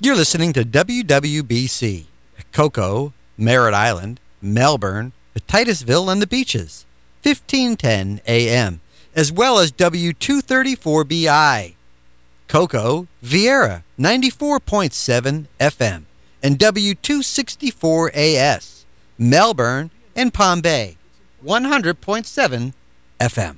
You're listening to WWBC, Cocoa, Merritt Island, Melbourne, Titusville, and the Beaches, 1510 AM, as well as W234BI, Cocoa, Vieira, 94.7 FM, and W264AS, Melbourne and Palm Bay, 100.7 FM.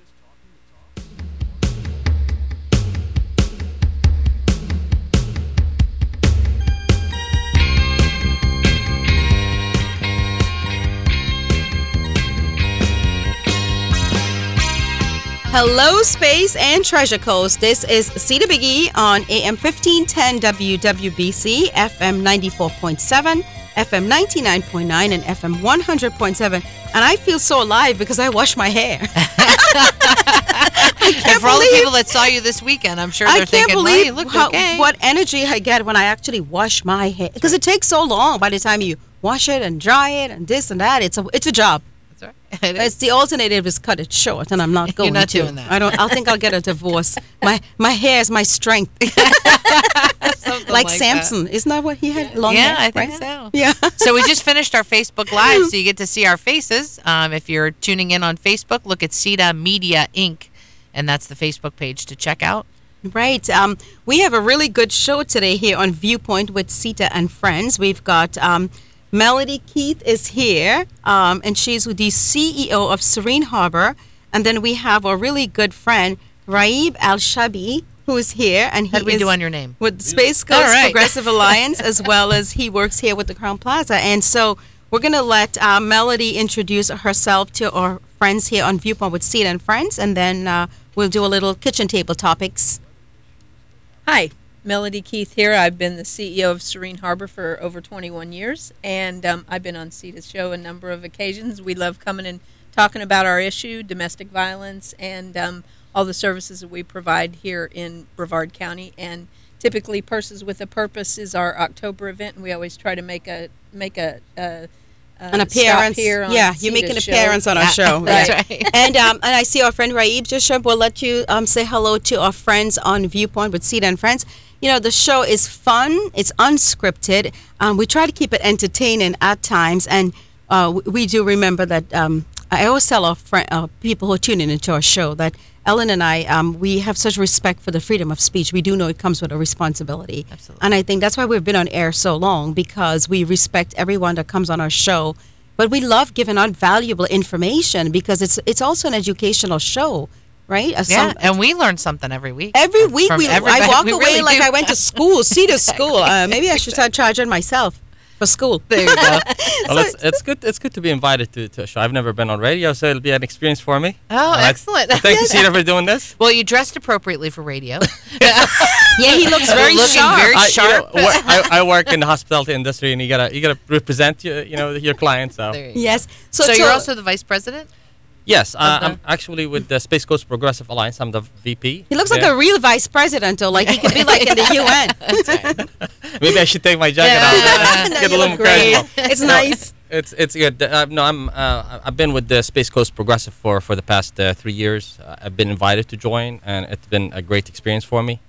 Hello, Space and Treasure Coast. This is Cedar Biggie on AM 1510 WWBC, FM 94.7, FM 99.9, and FM 100.7. And I feel so alive because I wash my hair. And for all the people that saw you this weekend, I'm sure they're thinking, well, you look okay. What energy I get when I actually wash my hair. Because it takes so long by the time you wash it and dry it and this and that. It's a job. It's the alternative is cut it short, and I'm not going to. You're not doing that. I think I'll get a divorce. My hair is my strength. like Samson, that. Isn't that what he had? Long hair, I think right? so. Yeah. So we just finished our Facebook Live, so you get to see our faces. If you're tuning in on Facebook, look at CETA Media Inc., and that's the Facebook page to check out. Right. We have a really good show today here on Viewpoint with CETA and Friends. We've got Melody Keith is here, and she's the CEO of Serene Harbor. And then we have a really good friend, Raib Al-Shabi, who is here. And How do we do on your name? With Space Coast Progressive Alliance, as well as he works here with the Crown Plaza. And so we're going to let Melody introduce herself to our friends here on Viewpoint with CETA and Friends, and then we'll do a little kitchen table topics. Hi. Melody Keith here. I've been the CEO of Serene Harbor for over 21 years, and I've been on CETA's show a number of occasions. We love coming and talking about our issue, domestic violence, and all the services that we provide here in Brevard County. And typically, Purses with a Purpose is our October event, and we always try to make an appearance here on you make an CETA's appearance on our show. That's right. And I see our friend Raib just showed up. We'll let you say hello to our friends on Viewpoint with CETA and Friends. You know, the show is fun. It's unscripted. We try to keep it entertaining at times. And we do remember that I always tell our people who are tuning into our show that Ellen and I, we have such respect for the freedom of speech. We do know it comes with a responsibility. Absolutely. And I think that's why we've been on air so long, because we respect everyone that comes on our show. But we love giving out valuable information because it's also an educational show. Right? And we learn something every week. Every week I walk away really like I went to school, CETA school. Maybe I should start charging myself for school. There you go. Well, it's good. It's good to be invited to a show. I've never been on radio, so it'll be an experience for me. Oh, excellent! Thank you, CETA, for doing this. Well, you dressed appropriately for radio. Yeah, he looks very sharp. Very sharp. I work in the hospitality industry, and you gotta represent your clients. So Yes. So you're also the vice president? yes, I'm actually with the Space Coast Progressive Alliance. I'm the VP. He looks like a real vice president, though. Like he could be like in the UN. Maybe I should take my jacket off. No, Get a you little look more great. casual. It's nice. It's good. I've been with the Space Coast Progressive for the past 3 years. I've been invited to join, and it's been a great experience for me.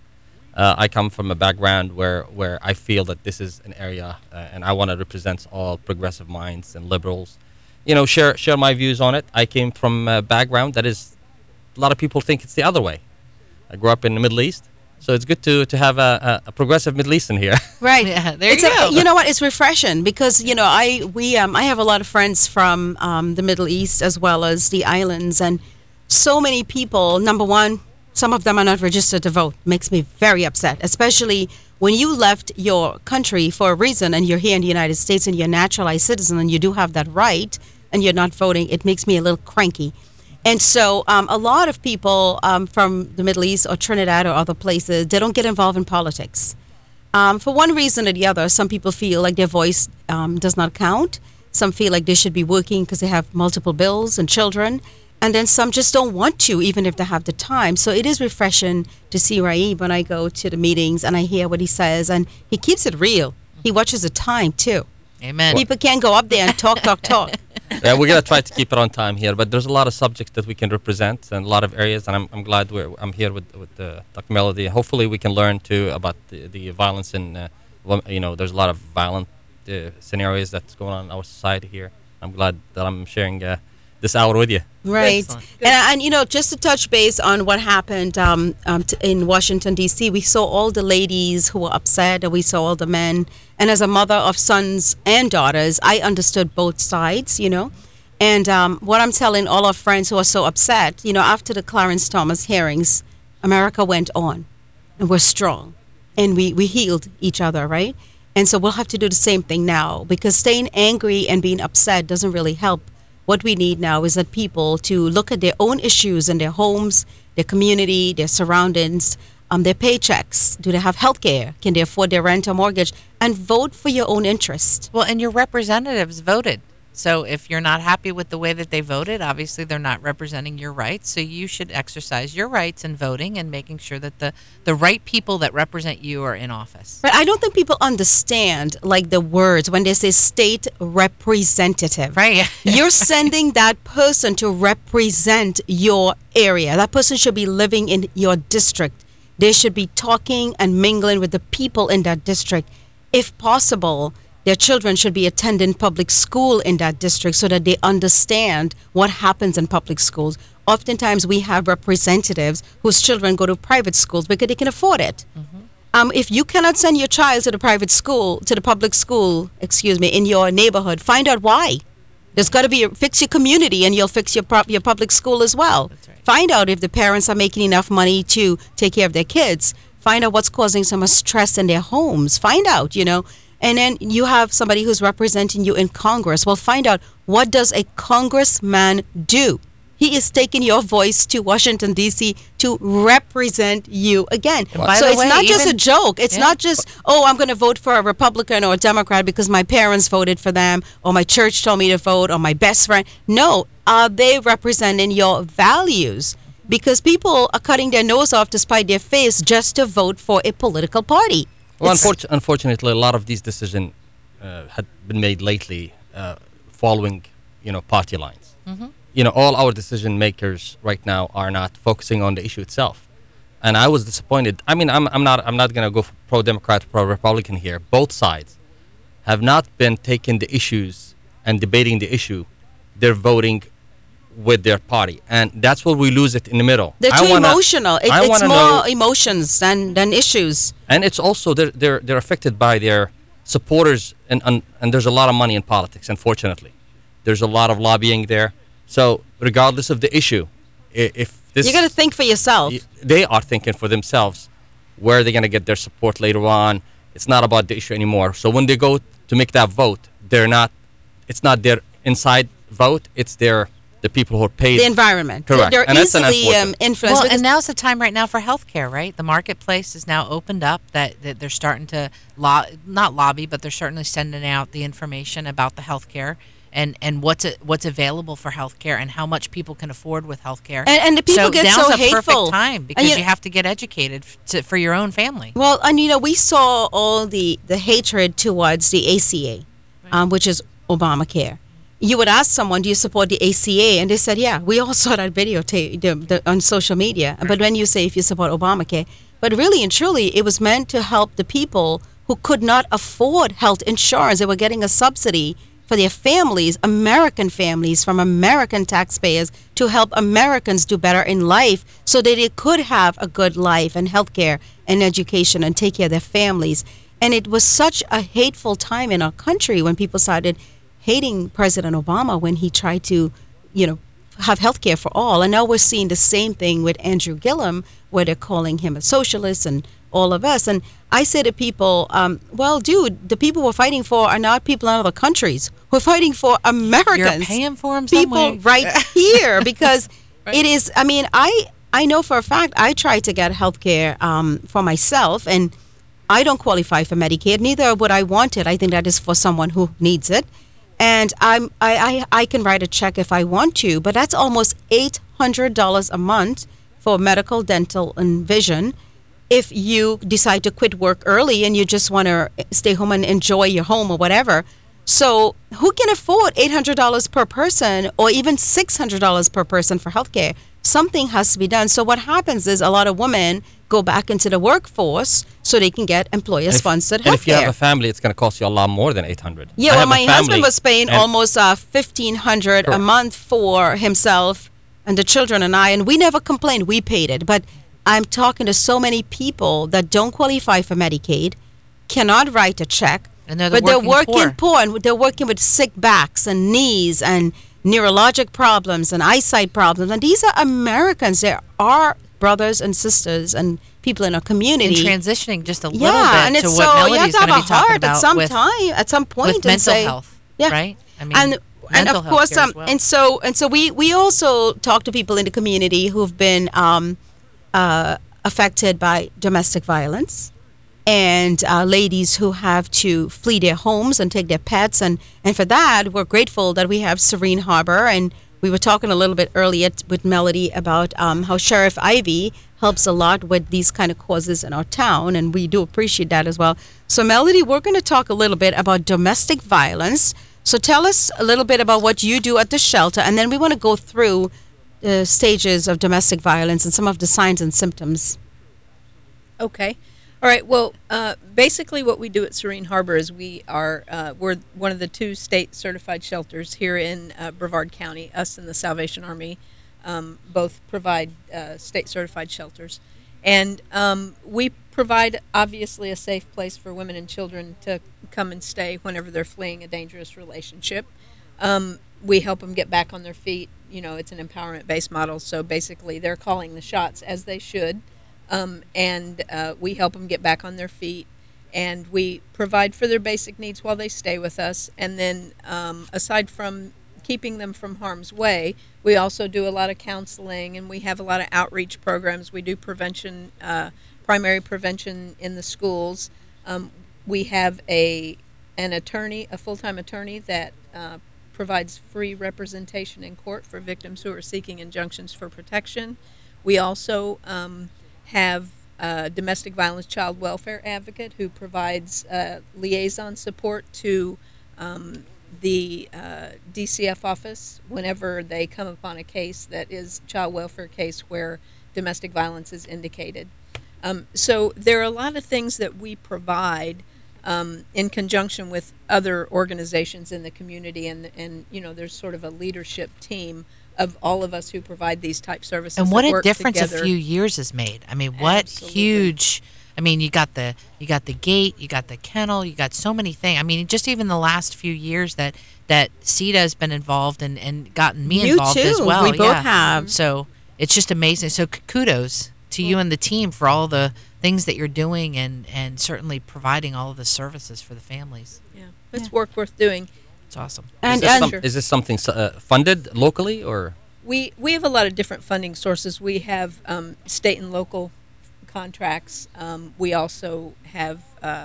I come from a background where I feel that this is an area, and I want to represent all progressive minds and liberals. Share my views on it. I came from a background that is, a lot of people think it's the other way. I grew up in the Middle East, so it's good to have a progressive Middle Eastern here. Right. Yeah, there you go. You know what? It's refreshing because I have a lot of friends from the Middle East as well as the islands, and so many people. Number one, some of them are not registered to vote. Makes me very upset, especially when you left your country for a reason and you're here in the United States and you're a naturalized citizen and you do have that right and you're not voting. It makes me a little cranky. And so a lot of people from the Middle East or Trinidad or other places, they don't get involved in politics. For one reason or the other, some people feel like their voice does not count. Some feel like they should be working because they have multiple bills and children. And then some just don't want to, even if they have the time. So it is refreshing to see Raib when I go to the meetings and I hear what he says. And he keeps it real. He watches the time, too. Amen. People can't go up there and talk. Yeah, we're gonna try to keep it on time here, but there's a lot of subjects that we can represent and a lot of areas, and I'm glad I'm here with Dr. Melody. Hopefully, we can learn too about the violence and there's a lot of violent scenarios that's going on in our society here. I'm glad that I'm sharing this hour with you. Right. Excellent. And just to touch base on what happened in Washington, D.C., we saw all the ladies who were upset, and we saw all the men. And as a mother of sons and daughters, I understood both sides, And what I'm telling all our friends who are so upset, after the Clarence Thomas hearings, America went on, and we're strong, and we healed each other, right? And so we'll have to do the same thing now, because staying angry and being upset doesn't really help. What we need now is that people to look at their own issues in their homes, their community, their surroundings, their paychecks. Do they have health care? Can they afford their rent or mortgage? And vote for your own interest. Well, and your representatives voted. So if you're not happy with the way that they voted, obviously they're not representing your rights. So you should exercise your rights in voting and making sure that the right people that represent you are in office. But I don't think people understand like the words when they say state representative. Right. You're sending that person to represent your area. That person should be living in your district. They should be talking and mingling with the people in that district. If possible, their children should be attending public school in that district so that they understand what happens in public schools. Oftentimes, we have representatives whose children go to private schools because they can afford it. Mm-hmm. If you cannot send your child to the private school, to the public school, in your neighborhood, find out why. There's got to be fix your community, and you'll fix your public school as well. That's right. Find out if the parents are making enough money to take care of their kids. Find out what's causing so much stress in their homes. Find out, And then you have somebody who's representing you in Congress. Well, find out, what does a congressman do? He is taking your voice to Washington, D.C. to represent you again. By So the it's way, not just a even- joke. It's Yeah. not just, I'm going to vote for a Republican or a Democrat because my parents voted for them, or my church told me to vote, or my best friend. No, are they representing your values? Because people are cutting their nose off to spite their face just to vote for a political party. Well, It's- unfortunately, a lot of these decisions had been made lately following, party lines. Mm-hmm. All our decision makers right now are not focusing on the issue itself, and I was disappointed. I mean, I'm not going to go for pro-Democrat, pro-Republican here. Both sides have not been taking the issues and debating the issue. They're voting with their party, and that's where we lose it in the middle. They're too emotional. I It's wanna more know- emotions than issues. And it's also they're affected by their supporters, and there's a lot of money in politics. Unfortunately, there's a lot of lobbying there. So regardless of the issue, if this You got to think for yourself. they are thinking for themselves where they're gonna get their support later on. It's not about the issue anymore. So when they go to make that vote, it's not their inside vote. It's the people who are paid. The environment. Correct. They're And that's easily unfortunate. influenced. Well, because- and now's the time right now for healthcare, right? The marketplace is now opened up that they're starting to not lobby, but they're certainly sending out the information about the healthcare and what's available for healthcare and how much people can afford with healthcare. And the people get now's so a hateful. perfect time because And you have to get educated for your own family. Well, and we saw all the hatred towards the ACA, which is Obamacare. You would ask someone, do you support the ACA? And they said, yeah. We all saw that video on social media. Right. But when you say if you support Obamacare, but really and truly, it was meant to help the people who could not afford health insurance. They were getting a subsidy for their families, American families, from American taxpayers to help Americans do better in life so that they could have a good life and health care and education and take care of their families. And it was such a hateful time in our country when people started hating President Obama when he tried to, have health care for all. And now we're seeing the same thing with Andrew Gillum, where they're calling him a socialist and all of us. And I say to people, well, dude, the people we're fighting for are not people in other countries. We're fighting for Americans. You're paying for them people somewhere. right here because it is, I know for a fact I tried to get health care for myself, and I don't qualify for Medicaid. Neither would I want it. I think that is for someone who needs it. And I can write a check if I want to, but that's almost $800 a month for medical, dental, and vision. If you decide to quit work early and you just want to stay home and enjoy your home or whatever. So who can afford $800 per person or even $600 per person for healthcare? Something has to be done. So what happens is a lot of women go back into the workforce so they can get employer-sponsored And if you have healthcare. a family, it's going to cost you a lot more than 800. Yeah, I well, have a my husband family, was paying and- almost $1,500 a Correct. month for himself and the children and I, and we never complained. We paid it. But I'm talking to so many people that don't qualify for Medicaid, cannot write a check, And they're the but they're working working poor, and they're working with sick backs and knees and neurologic problems and eyesight problems. And these are Americans. There are brothers and sisters and people in our In community. transitioning just a little Yeah, and bit to it's what so you have Melody's to have going a to be talking heart at about some with, time, at some point, with and mental say, health, yeah. right? I mean, and mental of health course, care as well. and so we also talk to people in the community who've been affected by domestic violence, and ladies who have to flee their homes and take their pets, and for that we're grateful that we have Serene Harbor. And we were talking a little bit earlier with Melody about how Sheriff Ivy helps a lot with these kind of causes in our town, and we do appreciate that as well. So Melody, we're going to talk a little bit about domestic violence. So tell us a little bit about what you do at the shelter, and then we want to go through the stages of domestic violence and some of the signs and symptoms. Okay. All right. Well, basically, what we do at Serene Harbor is we're one of the 2 state certified shelters here in Brevard County. Us and the Salvation Army both provide state certified shelters, and we provide obviously a safe place for women and children to come and stay whenever they're fleeing a dangerous relationship. We help them get back on their feet. You know, it's an empowerment based model, so basically they're calling the shots, as they should. And we help them get back on their feet, and we provide for their basic needs while they stay with us. And then aside from keeping them from harm's way, we also do a lot of counseling, and we have a lot of outreach programs. We do prevention, primary prevention in the schools. We have an attorney, a full-time attorney that provides free representation in court for victims who are seeking injunctions for protection. We also have a domestic violence child welfare advocate who provides liaison support to the DCF office whenever they come upon a case that is child welfare case where domestic violence is indicated. So there are a lot of things that we provide in conjunction with other organizations in the community, and you know, there's sort of a leadership team of all of us who provide these type services. And what that a work difference together. a few years has made. I mean, what Absolutely. huge. I mean, you got the gate, you got the kennel, you got so many things. I mean, just even the last few years that CETA has been involved and gotten me You involved as too. well. We both have. So it's just amazing. So kudos to you and the team for all the things that you're doing and certainly providing all of the services for the families. Yeah, it's work worth doing. It's awesome. And, is, this and Sure. is this something funded locally or? We have a lot of different funding sources. We have state and local contracts. We also have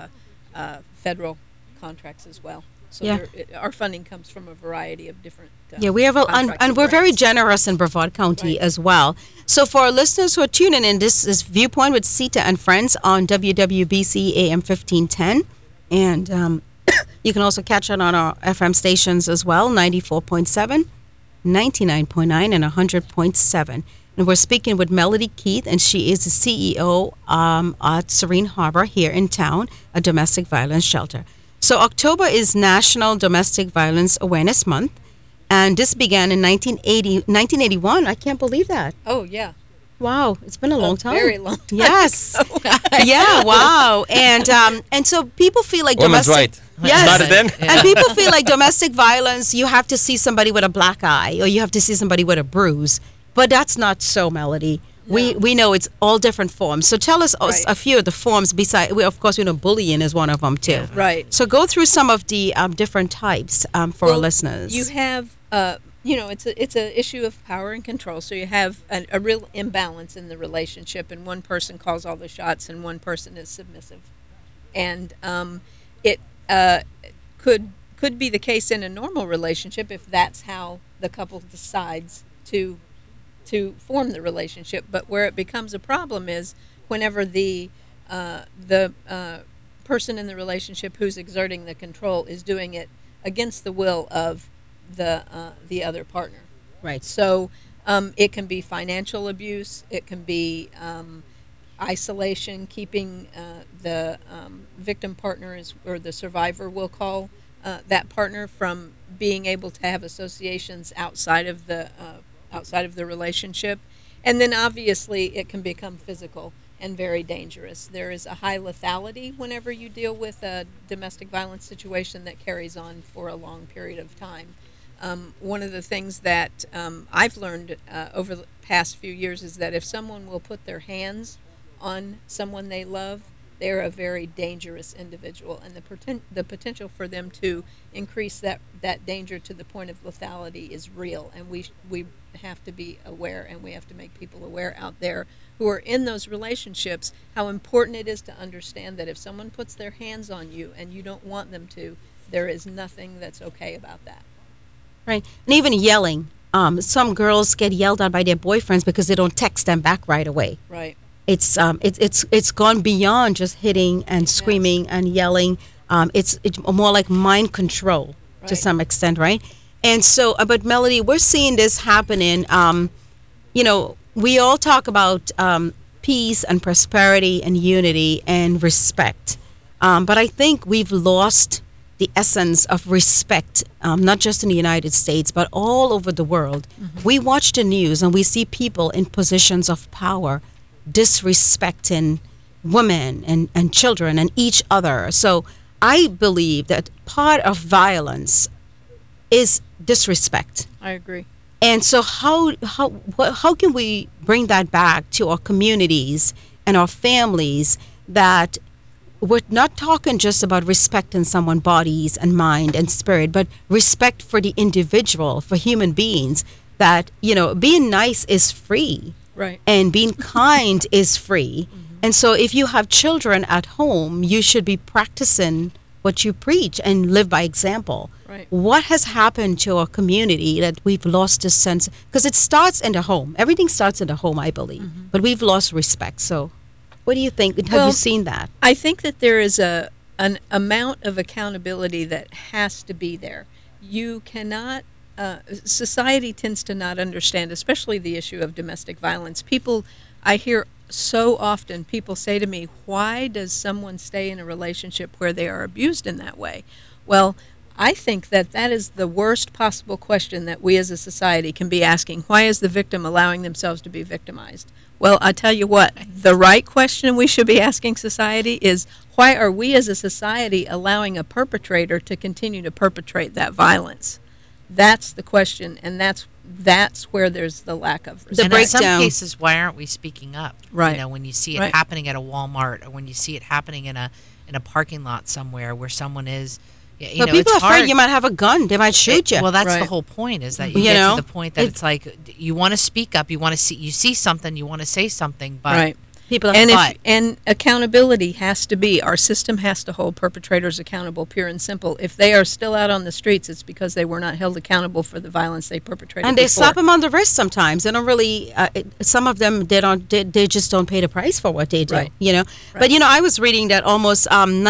federal contracts as well. So Yeah. our funding comes from a variety of different. yeah, we have, and contracted we're very grants. generous in Brevard County as well. So for our listeners who are tuning in, this is Viewpoint with Sita and Friends on WWBC AM 1510. And you can also catch it on our FM stations as well, 94.7, 99.9, and 100.7. And we're speaking with Melody Keith, and she is the CEO at Serene Harbor here in town, a domestic violence shelter. So October is National Domestic Violence Awareness Month, and this began in 1981. I can't believe that. Oh yeah, Wow, it's been a long time. very long time. Yes. Yeah. Wow. And so people feel like Women's domestic. right. Yes. Started then? And people feel like domestic violence. You have to see somebody with a black eye, or you have to see somebody with a bruise. But that's not so, Melody. We know it's all different forms. So tell us Right. a few of the forms. Besides, of course, we know bullying is one of them too. Right. So go through some of the different types for our Well, listeners. You have, it's a issue of power and control. So you have a real imbalance in the relationship, and one person calls all the shots, and one person is submissive, and it could be the case in a normal relationship if that's how the couple decides to form the relationship. But where it becomes a problem is whenever the person in the relationship who's exerting the control is doing it against the will of the other partner. Right. So it can be financial abuse. It can be isolation, keeping the victim partner or the survivor, will call that partner, from being able to have associations outside of the relationship. And then obviously it can become physical and very dangerous. There is a high lethality whenever you deal with a domestic violence situation that carries on for a long period of time. One of the things that I've learned over the past few years is that if someone will put their hands on someone they love, they're a very dangerous individual, and the potential for them to increase that danger to the point of lethality is real. And we have to be aware, and we have to make people aware out there who are in those relationships how important it is to understand that if someone puts their hands on you and you don't want them to, there is nothing that's okay about that. Right. And even yelling. Some girls get yelled at by their boyfriends because they don't text them back right away. Right. It's gone beyond just hitting and screaming and yelling. It's more like mind control to some extent, right? And so, but Melody, we're seeing this happening. We all talk about peace and prosperity and unity and respect, but I think we've lost the essence of respect, not just in the United States, but all over the world. Mm-hmm. We watch the news and we see people in positions of power disrespecting women and children and each other. So I believe that part of violence is disrespect. I agree. And so how can we bring that back to our communities and our families, that we're not talking just about respecting someone's bodies and mind and spirit, but respect for the individual, for human beings, that, being nice is free. Right. And being kind is free. Mm-hmm. And so if you have children at home, you should be practicing what you preach and live by example. Right. What has happened to our community that we've lost this sense? Because it starts in the home. Everything starts in the home, I believe. Mm-hmm. But we've lost respect. So what do you think? Have you seen that? I think that there is an amount of accountability that has to be there. You cannot... society tends to not understand, especially the issue of domestic violence. I hear so often people say to me, why does someone stay in a relationship where they are abused in that way? Well, I think that is the worst possible question that we as a society can be asking. Why is the victim allowing themselves to be victimized? Well, I tell you what, the right question we should be asking society is, why are we as a society allowing a perpetrator to continue to perpetrate that violence? That's the question, and that's where there's the lack of respect. And in some cases, why aren't we speaking up? Right. When you see it happening at a Walmart, or when you see it happening in a parking lot somewhere where someone is, but people are afraid you might have a gun; they might shoot you. Well, that's the whole point. Is that you get to the point that it's like you want to speak up, you see something, you want to say something, but. Right. People and accountability has to be, our system has to hold perpetrators accountable, pure and simple. If they are still out on the streets, it's because they were not held accountable for the violence they perpetrated. And they slap them on the wrist sometimes. They don't really. Some of them they just don't pay the price for what they do. Right. Right. But I was reading that almost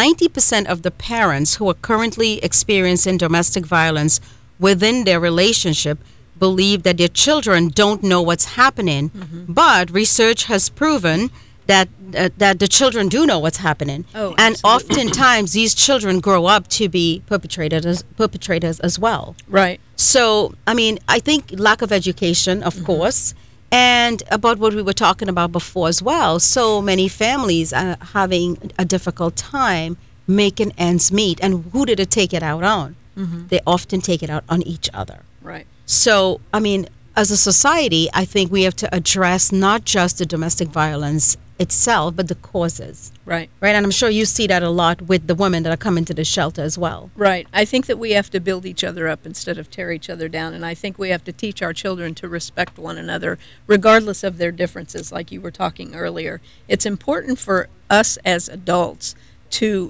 90% of the parents who are currently experiencing domestic violence within their relationship believe that their children don't know what's happening. Mm-hmm. But research has proven that the children do know what's happening. Oh, and absolutely. oftentimes these children grow up to be perpetrators as well. Right. So, I think lack of education, of Mm-hmm. course, and about what we were talking about before as well. So many families are having a difficult time making ends meet. And who did it take it out on? Mm-hmm. They often take it out on each other. Right. So, as a society, I think we have to address not just the domestic violence itself, but the causes. Right. Right. And I'm sure you see that a lot with the women that are coming to the shelter as well. Right. I think that we have to build each other up instead of tear each other down. And I think we have to teach our children to respect one another, regardless of their differences, like you were talking earlier. It's important for us as adults to,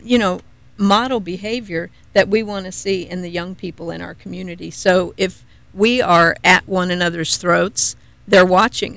model behavior that we want to see in the young people in our community. So if we are at one another's throats, they're watching us.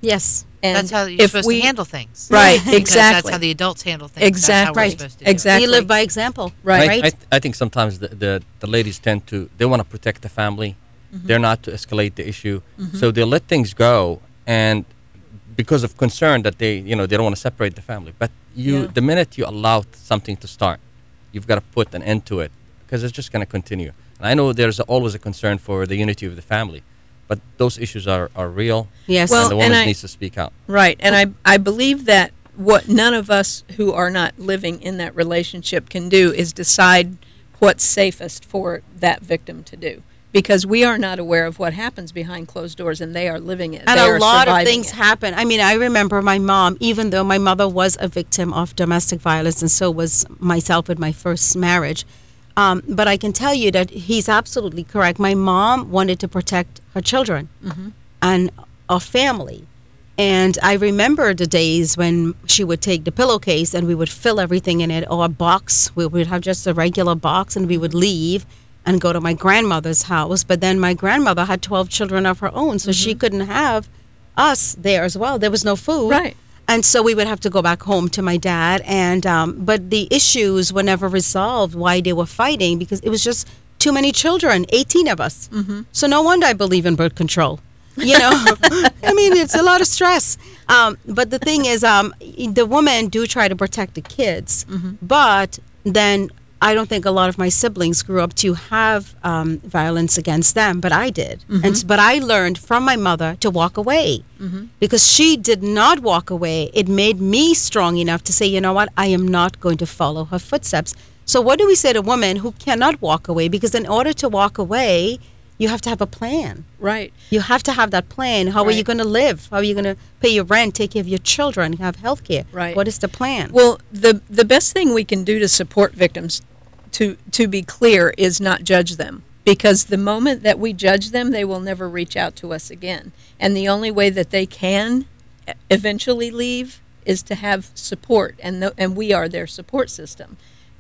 Yes. And That's how you're supposed to handle things. Right, Because exactly. That's how the adults handle things. Exactly. That's how we're Right. supposed to do it. Exactly. You live by example. Right. I think sometimes the ladies tend to, they want to protect the family. They're not to escalate the issue. So they let things go, and because of concern that they don't want to separate the family. But Yeah. the minute you allow something to start, you've got to put an end to it, because it's just going to continue. And I know there's always a concern for the unity of the family, but those issues are real. Yes. Well, and the woman and needs to speak out. Right. And I believe that what none of us who are not living in that relationship can do is decide what's safest for that victim to do. Because we are not aware of what happens behind closed doors, and they are living it. And They a are lot of surviving things it. happen. I mean, I remember my mom, even though my mother was a victim of domestic violence, and so was myself with my first marriage. But I can tell you that he's absolutely correct. My mom wanted to protect her children and our family. And I remember the days when she would take the pillowcase and we would fill everything in it, or a box. We would have just a regular box, and we would leave and go to my grandmother's house. But then my grandmother had 12 children of her own, so she couldn't have us there as well. There was no food. Right. And so we would have to go back home to my dad. And but the issues were never resolved why they were fighting, because it was just too many children, 18 of us. So no wonder I believe in birth control. You know, I mean, it's a lot of stress. But the thing is, the women do try to protect the kids, but then I don't think a lot of my siblings grew up to have violence against them, but I did. But I learned from my mother to walk away, because she did not walk away. It made me strong enough to say, you know what, I am not going to follow her footsteps. So what do we say to women who cannot walk away? Because in order to walk away, you have to have a plan. Right. You have to have that plan. How are you Right. going to live? How are you going to pay your rent, take care of your children, have health care? Right. What is the plan? Well, the best thing we can do to support victims, to be clear, is not judge them. Because the moment that we judge them, they will never reach out to us again. And the only way that they can eventually leave is to have support, and we are their support system.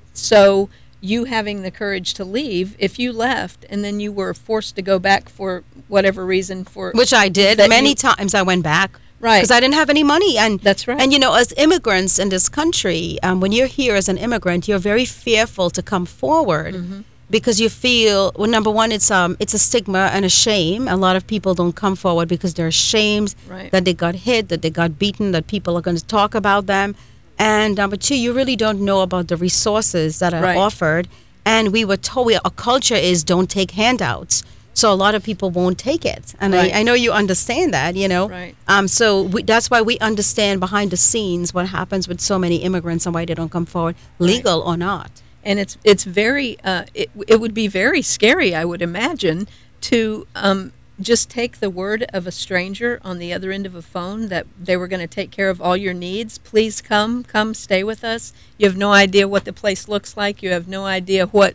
So you having the courage to leave, if you left and then you were forced to go back for whatever reason, Which I did. that Many you- times I went back. Right. Because I didn't have any money. And That's right. And, you know, as immigrants in this country, when you're here as an immigrant, you're very fearful to come forward. Because you feel, well, number one, it's a stigma and a shame. A lot of people don't come forward because they're ashamed Right. that they got hit, that they got beaten, that people are going to talk about them. And number two, you really don't know about the resources that are Right. offered. And we were told, our culture is don't take handouts. So a lot of people won't take it. And Right. I know you understand that, you know. Right. So that's why we understand behind the scenes what happens with so many immigrants and why they don't come forward, legal or not. And it's very it would be very scary, I would imagine, to just take the word of a stranger on the other end of a phone that they were going to take care of all your needs. Please come stay with us. You have no idea what the place looks like. You have no idea what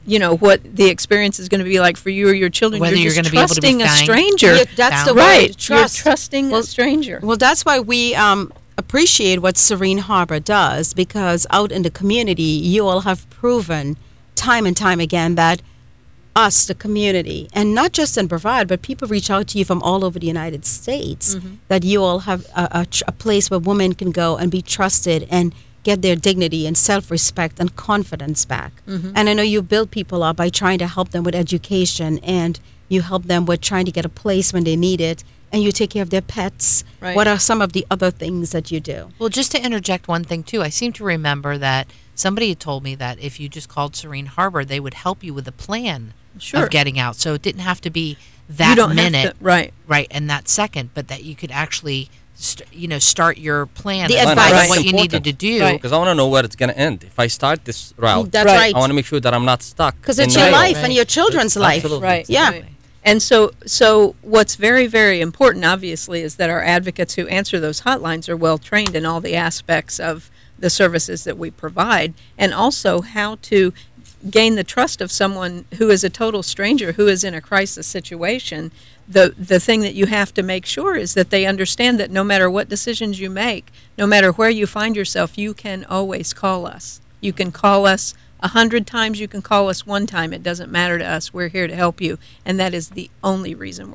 the experience is going to be like for you or your children. Whether you're just going to be able to be trusting a found- stranger. Yeah, that's the Found. word, Right. trust. You're trusting a stranger. Well, that's why we appreciate what Serene Harbor does, because out in the community, you all have proven time and time again that us, the community, and not just in Brevard, but people reach out to you from all over the United States, that you all have a place where women can go and be trusted and get their dignity and self-respect and confidence back. And I know you build people up by trying to help them with education, and you help them with trying to get a place when they need it, and you take care of their pets. Right. What are some of the other things that you do? Well, just to interject one thing, too, I seem to remember that somebody had told me that if you just called Serene Harbor, they would help you with a plan Sure. of getting out. So it didn't have to be You that don't minute, have to, right. right, and that second, but that you could actually, start your plan The of advice. what That's you needed to do. Right. Because I want to know where it's going to end. If I start this route, That's Right. right. I want to make sure that I'm not stuck. Because it's in your the middle. life and your children's life. Absolutely. Right. Yeah. Right. And so what's very, very important, obviously, is that our advocates who answer those hotlines are well trained in all the aspects of the services that we provide, and also how to gain the trust of someone who is a total stranger, who is in a crisis situation. The thing that you have to make sure is that they understand that no matter what decisions you make, no matter where you find yourself, you can always call us. You can call us 100 times, you can call us one time. It doesn't matter to us. We're here to help you, and that is the only reason we're Right. here.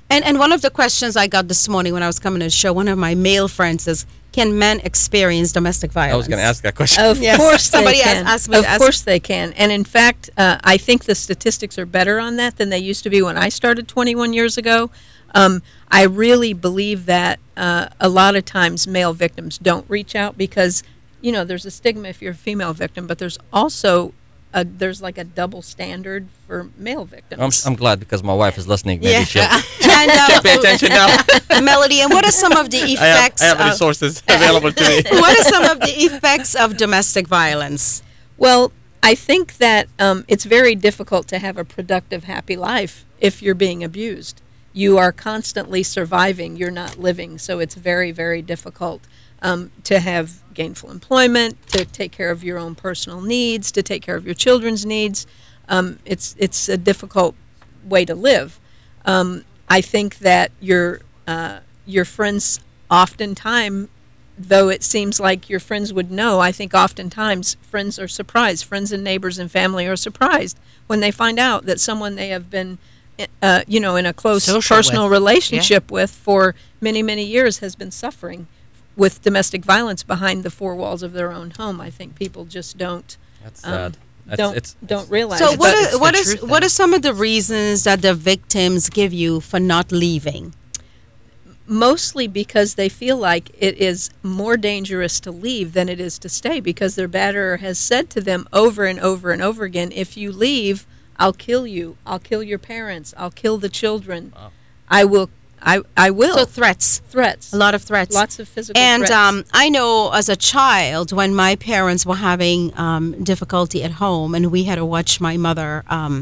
And one of the questions I got this morning when I was coming to the show, one of my male friends is, can men experience domestic violence? I was going to ask that question. Of Yes. course Somebody they can. asked me Of to ask- course they can. And in fact, I think the statistics are better on that than they used to be when I started 21 years ago. I really believe that a lot of times male victims don't reach out because, you know, there's a stigma if you're a female victim, but there's also there's like a double standard for male victims. I'm glad because my wife is listening. Maybe Yeah. she'll And, pay attention now. Melody, and what are some of the effects? I have resources available to me. What are some of the effects of domestic violence? Well, I think that it's very difficult to have a productive, happy life if you're being abused. You are constantly surviving, you're not living, so it's very, very difficult to have gainful employment, to take care of your own personal needs, to take care of your children's needs. It's a difficult way to live. I think that your friends oftentimes, though it seems like your friends would know, I think oftentimes friends are surprised. Friends and neighbors and family are surprised when they find out that someone they have been, in a close Social personal with. relationship with for many, many years has been suffering with domestic violence behind the four walls of their own home. I think people just don't That's sad. don't realize. So it. what it's are, what the is truth, what though. are some of the reasons that the victims give you for not leaving? Mostly because they feel like it is more dangerous to leave than it is to stay, because their batterer has said to them over and over and over again, if you leave, I'll kill you. I'll kill your parents. I'll kill the children. Wow. I will. I will. So threats, Threats. a lot of threats. Lots of physical And threats. I know as a child, when my parents were having difficulty at home, and we had to watch my mother,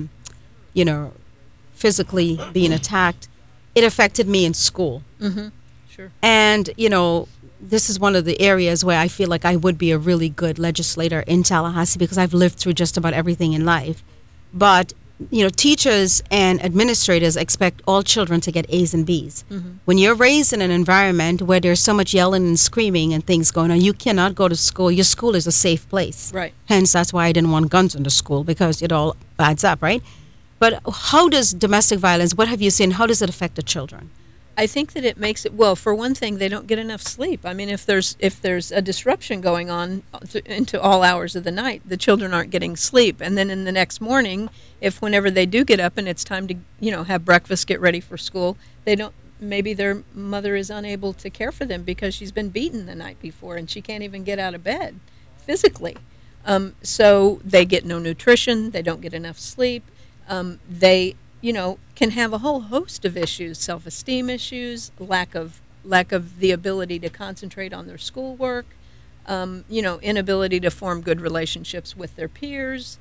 physically being attacked, it affected me in school. Sure. And, this is one of the areas where I feel like I would be a really good legislator in Tallahassee because I've lived through just about everything in life. But, teachers and administrators expect all children to get A's and B's. When you're raised in an environment where there's so much yelling and screaming and things going on, you cannot go to school. Your school is a safe place. Right. Hence, that's why I didn't want guns in the school, because it all adds up, right? But how does domestic violence, what have you seen, how does it affect the children? I think that it makes it, well, for one thing, they don't get enough sleep. I mean, if there's a disruption going on into all hours of the night, the children aren't getting sleep. And then in the next morning, if whenever they do get up and it's time to, have breakfast, get ready for school, maybe their mother is unable to care for them because she's been beaten the night before and she can't even get out of bed physically. So they get no nutrition, they don't get enough sleep. They can have a whole host of issues, self-esteem issues, lack of the ability to concentrate on their schoolwork, inability to form good relationships with their peers,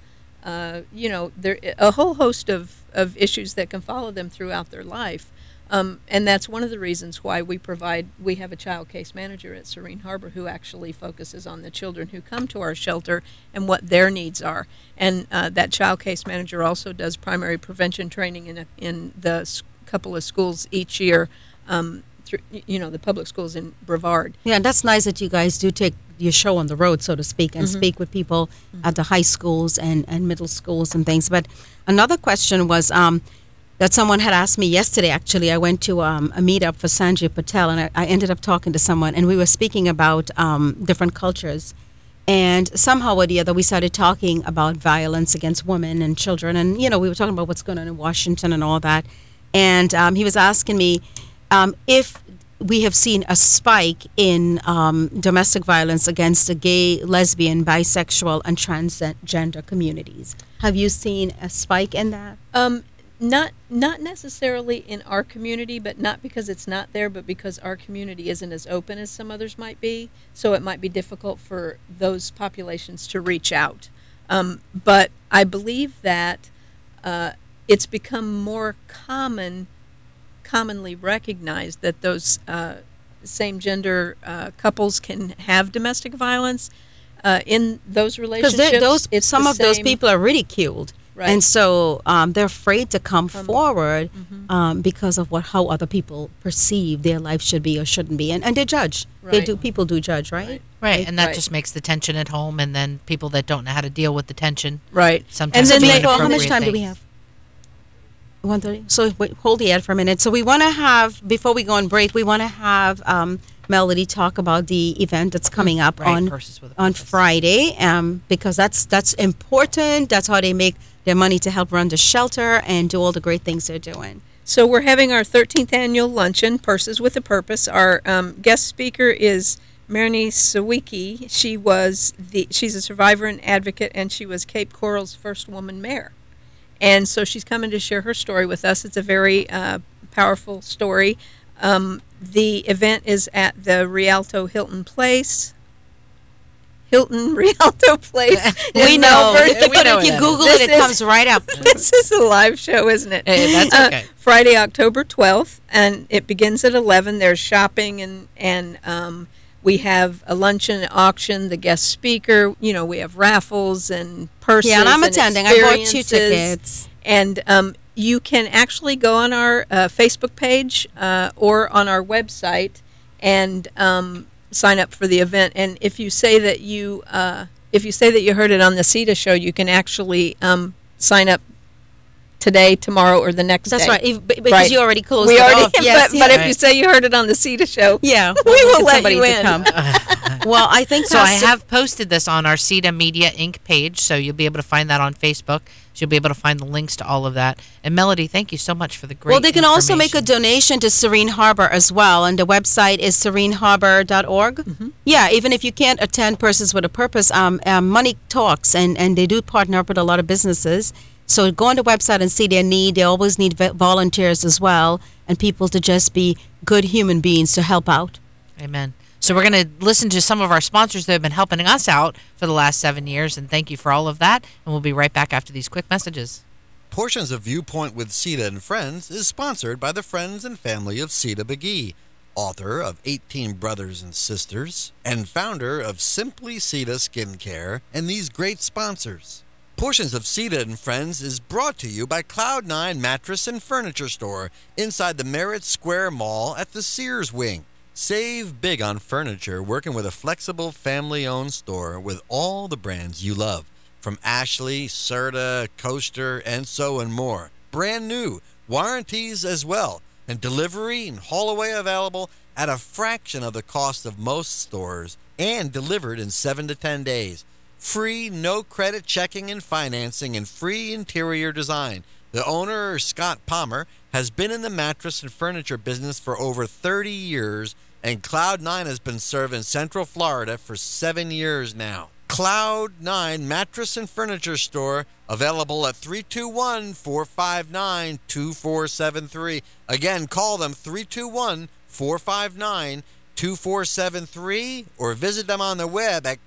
there a whole host of issues that can follow them throughout their life. And that's one of the reasons why we have a child case manager at Serene Harbor who actually focuses on the children who come to our shelter and what their needs are. And that child case manager also does primary prevention training in the couple of schools each year, through, the public schools in Brevard. Yeah, and that's nice that you guys do take your show on the road, so to speak, and speak with people at the high schools and middle schools and things. But another question was that someone had asked me yesterday. Actually, I went to a meetup for Sanjay Patel, and I ended up talking to someone, and we were speaking about different cultures. And somehow or the other, we started talking about violence against women and children. And, we were talking about what's going on in Washington and all that. And he was asking me if we have seen a spike in domestic violence against the gay, lesbian, bisexual, and transgender communities. Have you seen a spike in that? Not necessarily in our community, but not because it's not there, but because our community isn't as open as some others might be. So it might be difficult for those populations to reach out. But I believe that it's become more commonly recognized that those same-gender couples can have domestic violence in those relationships. Because some of those people are ridiculed. Right. And so they're afraid to come forward because of how other people perceive their life should be or shouldn't be. And they judge. Right. People do judge, right? Right, and that Right. just makes the tension at home, and then people that don't know how to deal with the tension. Right. Sometimes And then do they- an Well, how much appropriate time do thing. we have? 1:30. So wait, hold the ad for a minute. So we want to have, before we go on break, we want to have Melody talk about the event that's coming up Right, Purses with a on Purpose. Friday, because that's important. That's how they make their money to help run the shelter and do all the great things they're doing. So we're having our 13th annual luncheon, Purses with a Purpose. Our guest speaker is Marnie Sawicki. She's a survivor and advocate, and she was Cape Coral's first woman mayor. And so she's coming to share her story with us. It's a very powerful story. The event is at the Rialto Hilton Place. Hilton Rialto Place. We in know. Melbourne. If you Google it, it comes right up. This is a live show, isn't it? Hey, that's okay. Friday, October 12th, and it begins at 11. There's shopping and we have a luncheon auction, the guest speaker. You know, we have raffles and purses. Yeah, and I'm attending. I bought 2 experiences. tickets. And you can actually go on our Facebook page or on our website and sign up for the event. And if you say that you heard it on the CETA show, you can actually sign up today, tomorrow, or the next That's day. right. Because Right. you already closed We it already, off. Yes, but if Right. you say you heard it on the CETA show, yeah, we will get let somebody you to in. come. Well, I think So I Pastor- have posted this on our CETA Media Inc. page, so you'll be able to find that on Facebook. So you'll be able to find the links to all of that. And Melody, thank you so much for the great Well, they can also make a information. donation to Serene Harbor as well, and the website is sereneharbor.org. Mm-hmm. Yeah, even if you can't attend Purses with a Purpose, money talks, and they do partner up with a lot of businesses. So go on the website and see their need. They always need volunteers as well, and people to just be good human beings to help out. Amen. So we're going to listen to some of our sponsors that have been helping us out for the last 7 years, and thank you for all of that. And we'll be right back after these quick messages. Portions of Viewpoint with Sita and Friends is sponsored by the friends and family of Sita McGee, author of 18 Brothers and Sisters, and founder of Simply Sita Skincare, and these great sponsors. Portions of Sita and Friends is brought to you by Cloud9 Mattress and Furniture Store inside the Merritt Square Mall at the Sears Wing. Save big on furniture working with a flexible family-owned store with all the brands you love, from Ashley, Serta, Coaster, and more. Brand new, warranties as well, and delivery and haul away available at a fraction of the cost of most stores and delivered in 7 to 10 days. Free, no credit checking and financing, and free interior design. The owner, Scott Palmer, has been in the mattress and furniture business for over 30 years, and Cloud9 has been serving Central Florida for 7 years now. Cloud9 Mattress and Furniture Store, available at 321-459-2473. Again, call them 321-459-2473 or visit them on the web at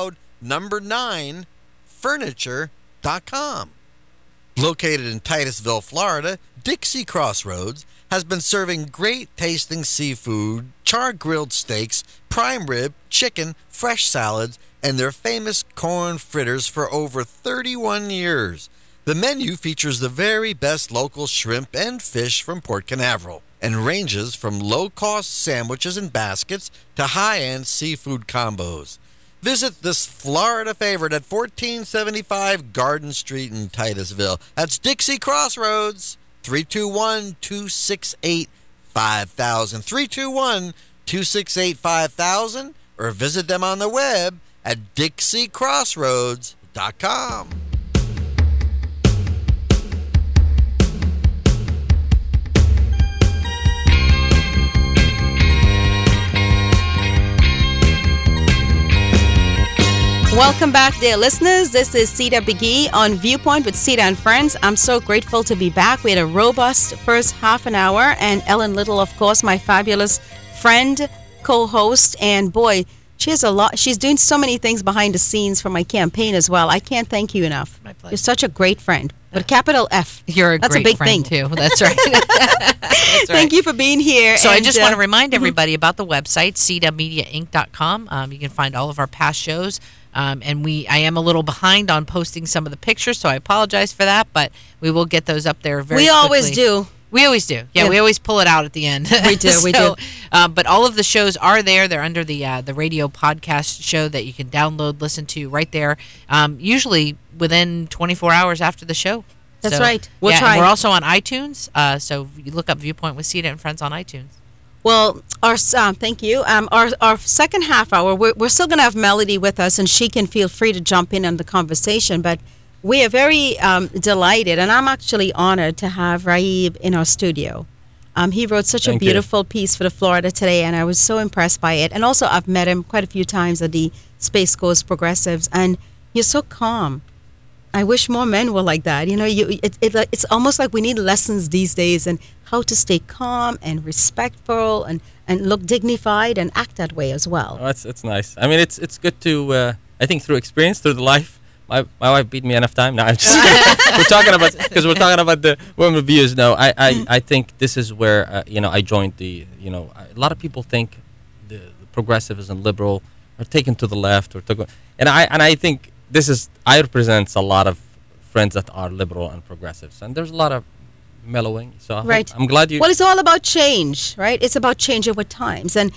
cloud9furniture.com. Located in Titusville, Florida, Dixie Crossroads has been serving great tasting seafood, char-grilled steaks, prime rib, chicken, fresh salads, and their famous corn fritters for over 31 years. The menu features the very best local shrimp and fish from Port Canaveral and ranges from low-cost sandwiches and baskets to high-end seafood combos. Visit this Florida favorite at 1475 Garden Street in Titusville. That's Dixie Crossroads, 321-268-5000, 321-268-5000, or visit them on the web at dixiecrossroads.com. Welcome back, dear listeners. This is Sita McGee on Viewpoint with Sita and Friends. I'm so grateful to be back. We had a robust first half an hour, and Ellen Little, of course, my fabulous friend, co-host, and boy, she has a lot. She's doing so many things behind the scenes for my campaign as well. I can't thank you enough. My pleasure. You're such a great friend with a capital F. You're a That's great a big friend, thing. too. That's right. That's right. Thank you for being here. So I and, just want to remind everybody about the website, CETAmediainc.com. You can find all of our past shows. And I am a little behind on posting some of the pictures, so I apologize for that, but we will get those up there very we quickly. always do. We always do. Yeah, Yeah. we always pull it out at the end. We do, we do. But all of the shows are there. They're under the radio podcast show that you can download, listen to right there, usually within 24 hours after the show. That's So, right. We'll yeah, try. and we're also on iTunes. So you look up Viewpoint with Sita and Friends on iTunes. Well, thank you. Our second half hour, we're still going to have Melody with us, and she can feel free to jump in on the conversation. But we are very delighted, and I'm actually honored to have Raib in our studio. He wrote such a Thank you. beautiful piece for the Florida Today, and I was so impressed by it. And also, I've met him quite a few times at the Space Coast Progressives, and you're so calm. I wish more men were like that. You know, it's almost like we need lessons these days and how to stay calm and respectful and look dignified and act that way as well. Oh, it's nice. I mean, it's good to I think through experience, through the life. My wife beat me enough time. No, I'm just we're talking about because we're talking about the women abuse. No, I think this is where I joined the a lot of people think the progressive and liberal are taken to the left and I think I represent a lot of friends that are liberal and progressives, and there's a lot of mellowing. So Right. I'm glad you. Well, it's all about change, right? It's about changing with times, and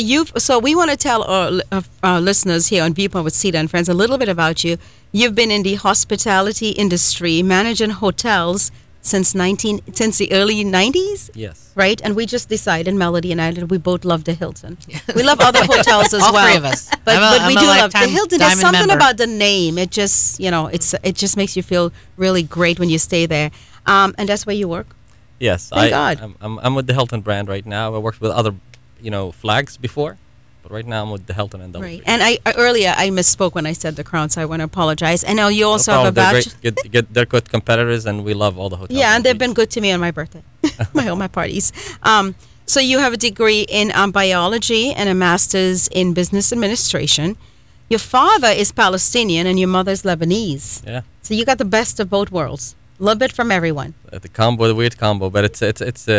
so we want to tell our listeners here on Viewpoint with Sita and Friends a little bit about you. You've been in the hospitality industry, managing hotels since the early 90s. Yes. Right, and we just decided, Melody and I, that we both love the Hilton. We love other hotels as All well. three of us. But I'm we a do love the lifetime Hilton. There's Diamond something member. about the name. It just it just makes you feel really great when you stay there. And that's where you work. Yes. Thank God. I'm with the Hilton brand right now. I worked with other flags before, but right now I'm with the Hilton and Right. And I earlier I misspoke when I said the Crown, so I want to apologize. And now you also have a they're badge. great. They're good competitors, and we love all the hotels. Yeah, on and they've the been good to me on my birthday, my parties. So you have a degree in biology and a master's in business administration. Your father is Palestinian and your mother is Lebanese. beach. Yeah. So you got the best of both worlds. A little bit from everyone. The weird combo, but it's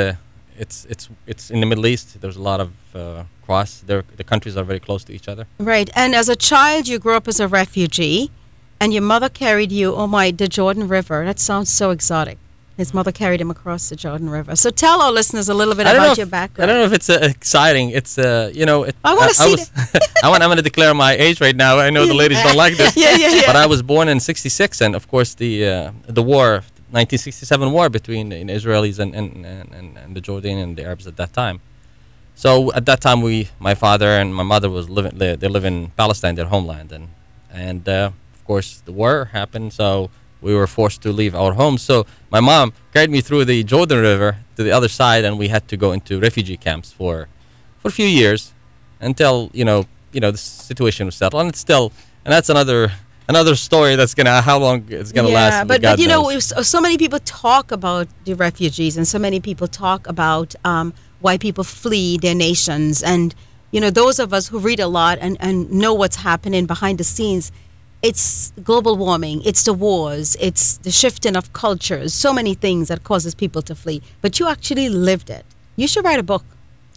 in the Middle East. There's a lot of cross. The countries are very close to each other. Right. And as a child, you grew up as a refugee, and your mother carried you, the Jordan River. That sounds so exotic. His mother carried him across the Jordan River. So tell our listeners a little bit about your I background. don't know if it's exciting. It's I wanna see I'm going to declare my age right now. I know the ladies don't like this. Yeah. But I was born in '66, and of course the war, 1967 war between the Israelis and the Jordanians and the Arabs at that time. So at that time, my father and my mother they live in Palestine, their homeland, and of course the war happened. So we were forced to leave our homes. So my mom carried me through the Jordan River to the other side, and we had to go into refugee camps for a few years until the situation was settled. And that's another story that's how long it's gonna last. Yeah, but God knows. so many people talk about the refugees, and so many people talk about why people flee their nations, and those of us who read a lot and know what's happening behind the scenes. It's global warming, it's the wars, it's the shifting of cultures, so many things that causes people to flee. But you actually lived it. You should write a book.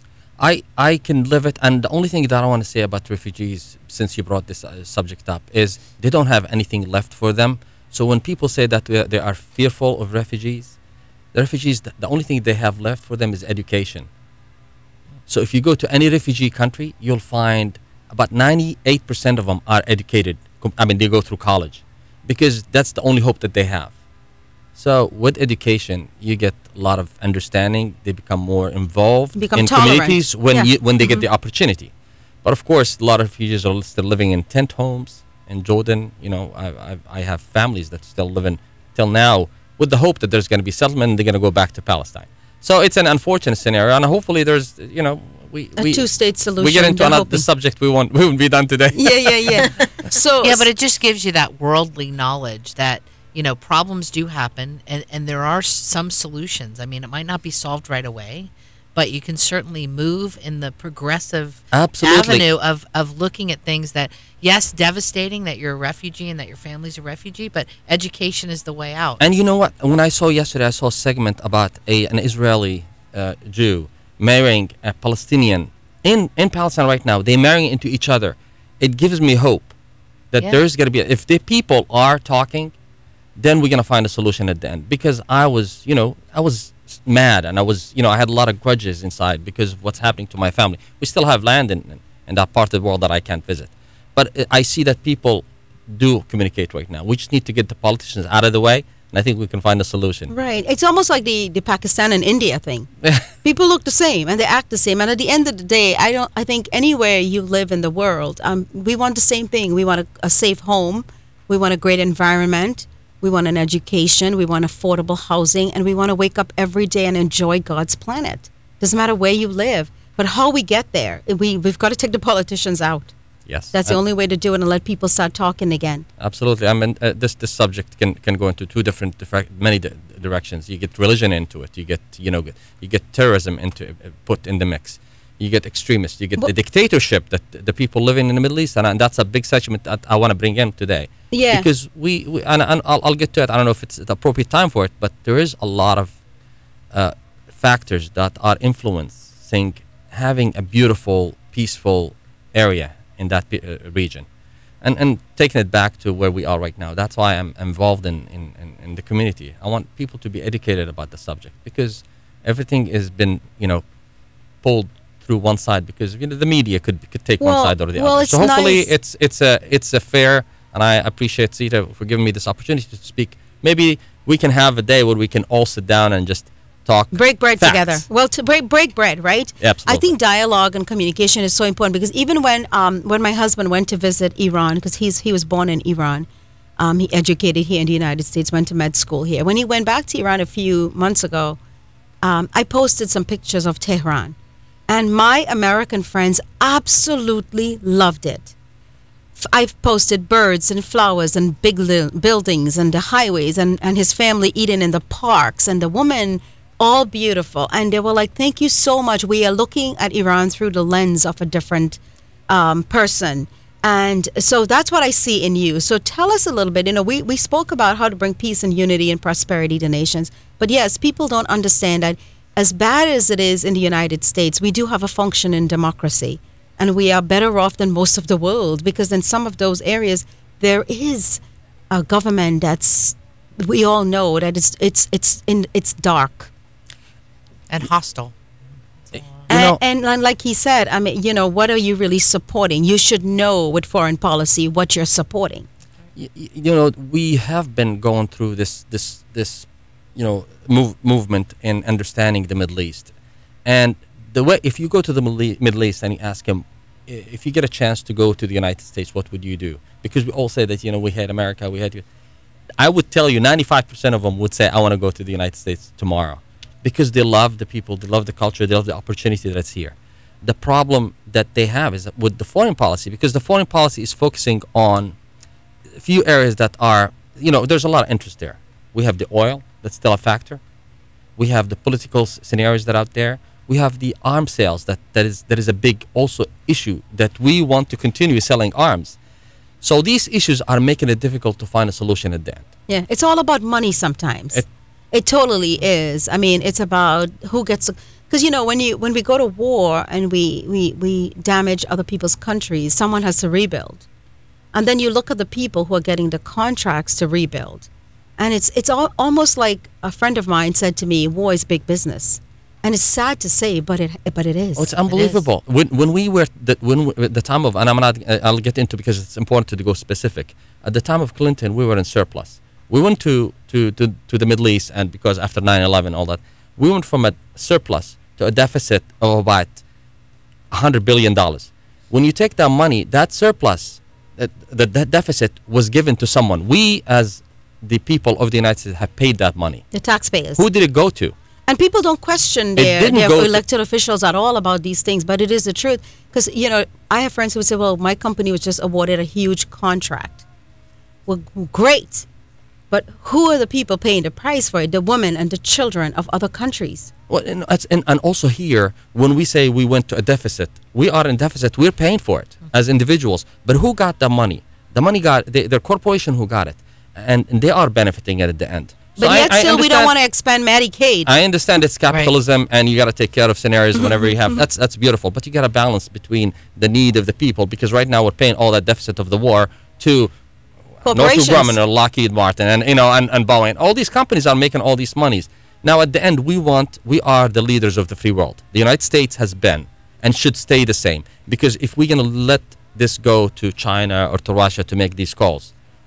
I can live it, and the only thing that I want to say about refugees, since you brought this subject up, is they don't have anything left for them. So when people say that they are fearful of refugees, the only thing they have left for them is education. So if you go to any refugee country, you'll find about 98% of them are educated. I mean, they go through college because that's the only hope that they have. So with education, you get a lot of understanding. They become more involved in tolerant. communities when they get the opportunity. But of course, a lot of refugees are still living in tent homes in Jordan. I have families that still live in till now with the hope that there's going to be settlement and they're going to go back to Palestine. So it's an unfortunate scenario, and hopefully there's A two-state solution. we get into the subject we wouldn't be done today. Yeah. So Yeah, but it just gives you that worldly knowledge that problems do happen, and there are some solutions. I mean, it might not be solved right away, but you can certainly move in the progressive Absolutely. avenue of looking at things that, yes, devastating that you're a refugee and that your family's a refugee, but education is the way out. And you know what? When I saw yesterday, I saw a segment about an Israeli Jew marrying a Palestinian in Palestine right now. They're marrying into each other. It gives me hope that Yeah. there's going to be, if the people are talking, then we're going to find a solution at the end. Because I was mad, and I had a lot of grudges inside because of what's happening to my family. We still have land in that part of the world that I can't visit. But I see that people do communicate right now. We just need to get the politicians out of the way, and I think we can find a solution. Right. It's almost like the Pakistan and India thing. People look the same and they act the same. And at the end of the day, I think anywhere you live in the world, we want the same thing. We want a safe home. We want a great environment. We want an education. We want affordable housing. And we want to wake up every day and enjoy God's planet. Doesn't matter where you live. But how we get there, we've got to take the politicians out. Yes, That's the only way to do it, and let people start talking again. Absolutely. I mean, this subject can go into two different many directions. You get religion into it. You get you get terrorism into put in the mix. You get extremists. You get the dictatorship that the people living in the Middle East, and that's a big segment that I want to bring in today. Yeah. Because we and I'll get to it. I don't know if it's the appropriate time for it, but there is a lot of factors that are influencing having a beautiful, peaceful area in that region, and taking it back to where we are right now. That's why I'm involved in the community. I want people to be educated about the subject, because everything has been pulled through one side, because the media could take one side or the other. So hopefully it's a fair, and I appreciate Sita for giving me this opportunity to speak. Maybe we can have a day where we can all sit down and just talk, break bread facts together. Well, to break bread, right? Absolutely. I think dialogue and communication is so important, because even when my husband went to visit Iran, because he was born in Iran, he educated here in the United States, went to med school here. When he went back to Iran a few months ago, I posted some pictures of Tehran, and my American friends absolutely loved it. I've posted birds and flowers and big buildings and the highways and his family eating in the parks and the woman, all beautiful. And they were like, thank you so much. We are looking at Iran through the lens of a different person. And so that's what I see in you. So tell us a little bit. We spoke about how to bring peace and unity and prosperity to nations. But yes, people don't understand that as bad as it is in the United States, we do have a functioning democracy. And we are better off than most of the world, because in some of those areas, there is a government that's, we all know that it's dark. And hostile. And like he said, I mean, what are you really supporting? You should know with foreign policy what you're supporting. We have been going through this movement in understanding the Middle East. And the way, if you go to the Middle East and you ask him, if you get a chance to go to the United States, what would you do? Because we all say that, we hate America, I would tell you 95% of them would say, I want to go to the United States tomorrow. Because they love the people, they love the culture, they love the opportunity that's here. The problem that they have is that with the foreign policy, because the foreign policy is focusing on a few areas that are, there's a lot of interest there. We have the oil, that's still a factor. We have the political scenarios that are out there. We have the arms sales, that is a big also issue, that we want to continue selling arms. So these issues are making it difficult to find a solution at the end. Yeah, it's all about money sometimes. It totally is. I mean, it's about who gets, because when we go to war and we damage other people's countries, someone has to rebuild, and then you look at the people who are getting the contracts to rebuild, and it's almost like a friend of mine said to me, "War is big business," and it's sad to say, but it is. Oh, it's unbelievable. When we were at the time of, and I'll get into, because it's important to go specific. At the time of Clinton, we were in surplus. We went to the Middle East, and because after 9/11, all that, we went from a surplus to a deficit of about $100 billion. When you take that money, that surplus, that deficit was given to someone. We, as the people of the United States, have paid that money. The taxpayers. Who did it go to? And people don't question their elected officials at all about these things, but it is the truth. Because, I have friends who say, well, my company was just awarded a huge contract. Well, great. But who are the people paying the price for it? The women and the children of other countries. Well, and also here, when we say we went to a deficit, we are in deficit. We're paying for it as individuals. But who got the money? The money got the corporation who got it, and they are benefiting at the end. But so yet still, we don't want to expand Medicaid. I understand it's capitalism, and you got to take care of scenarios whenever you have. That's beautiful. But you got to balance between the need of the people, because right now we're paying all that deficit of the war to Northrop Grumman or Lockheed Martin and Boeing. All these companies are making all these monies. Now at the end, we are the leaders of the free world. The United States has been and should stay the same, because if we're going to let this go to China or to Russia to make these calls,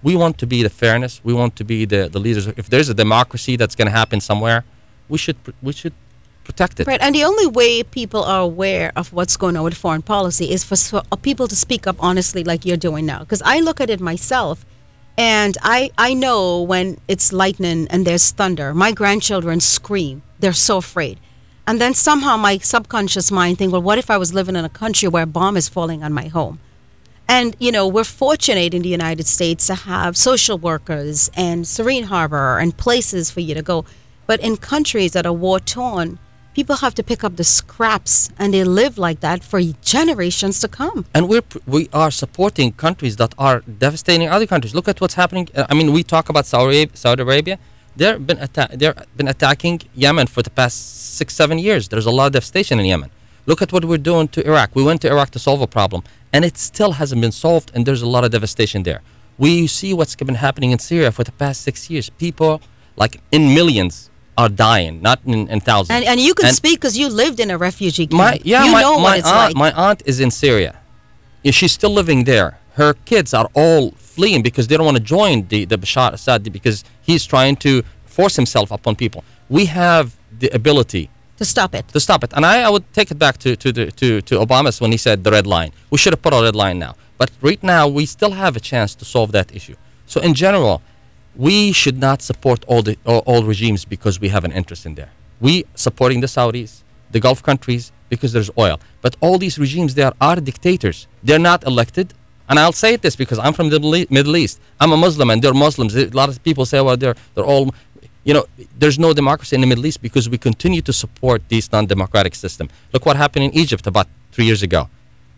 We want to be the fairness. We want to be the leaders. If there's a democracy that's going to happen somewhere, we should protect it. Right, and the only way people are aware of what's going on with foreign policy is for people to speak up honestly, like you're doing now. Because I look at it myself, and I know when it's lightning and there's thunder, my grandchildren scream. They're so afraid. And then somehow my subconscious mind think, well, what if I was living in a country where a bomb is falling on my home? And, we're fortunate in the United States to have social workers and Serene Harbor and places for you to go. But in countries that are war-torn, people have to pick up the scraps, and they live like that for generations to come. And we are supporting countries that are devastating other countries. Look at what's happening. We talk about Saudi Arabia. They've been attacking Yemen for the past 6-7 years. There's a lot of devastation in Yemen. Look at what we're doing to Iraq. We went to Iraq to solve a problem, and it still hasn't been solved, and there's a lot of devastation there. We see what's been happening in Syria for the past 6 years. People, like in millions, are dying, not in thousands. And you can speak because you lived in a refugee camp. My aunt is in Syria. She's still living there. Her kids are all fleeing because they don't want to join the Bashar Assad because he's trying to force himself upon people. We have the ability to stop it. And I would take it back to Obama's when he said the red line. We should have put a red line now. But right now, we still have a chance to solve that issue. So in general, we should not support all regimes because we have an interest in there. We supporting the Saudis, the Gulf countries, because there's oil. But all these regimes there are dictators. They're not elected. And I'll say this because I'm from the Middle East. I'm a Muslim and they're Muslims. A lot of people say, well, they're all... there's no democracy in the Middle East because we continue to support this non-democratic system. Look what happened in Egypt about 3 years ago.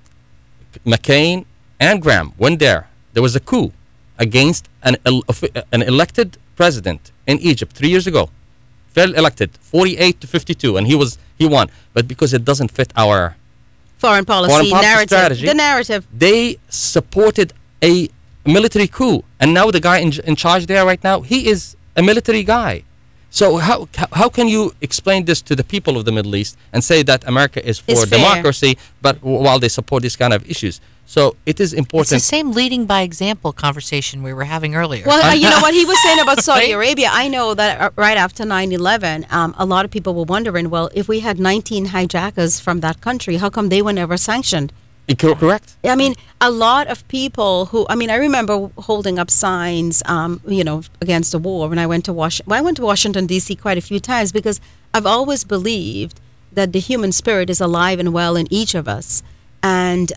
McCain and Graham went there. There was a coup against an elected president in Egypt 3 years ago. Fell elected 48-52, and he won. But because it doesn't fit our foreign policy narrative, strategy, the narrative, they supported a military coup, and now the guy in charge there right now, he is a military guy. So how can you explain this to the people of the Middle East and say that America is for democracy, but while they support these kind of issues? So it is important. It's the same leading by example conversation we were having earlier. Well, you know what he was saying about Saudi Arabia. I know that right after 9/11, a lot of people were wondering, well, if we had 19 hijackers from that country, how come they were never sanctioned? Correct. I mean, a lot of people who, I remember holding up signs, against the war when I went to Washington. Well, I went to Washington, D.C. quite a few times because I've always believed that the human spirit is alive and well in each of us. And